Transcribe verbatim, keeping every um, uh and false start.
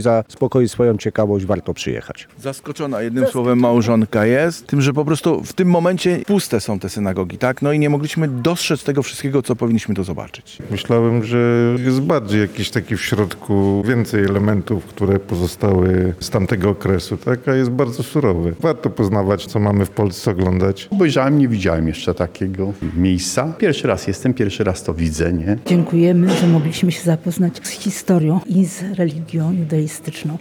Zaspokoić swoją ciekawość, warto przyjechać. Zaskoczona jednym słowem małżonka jest, tym, że po prostu w tym momencie puste są te synagogi, tak? No i nie mogliśmy dostrzec tego wszystkiego, co powinniśmy tu zobaczyć. Myślałem, że jest bardziej jakiś taki w środku, więcej elementów, które pozostały z tamtego okresu, tak? A jest bardzo surowy. Warto poznawać, co mamy w Polsce, oglądać. Obejrzałem, nie widziałem jeszcze takiego miejsca. Pierwszy raz jestem, pierwszy raz to widzę, nie? Dziękujemy, że mogliśmy się zapoznać z historią i z religią judaistyczną.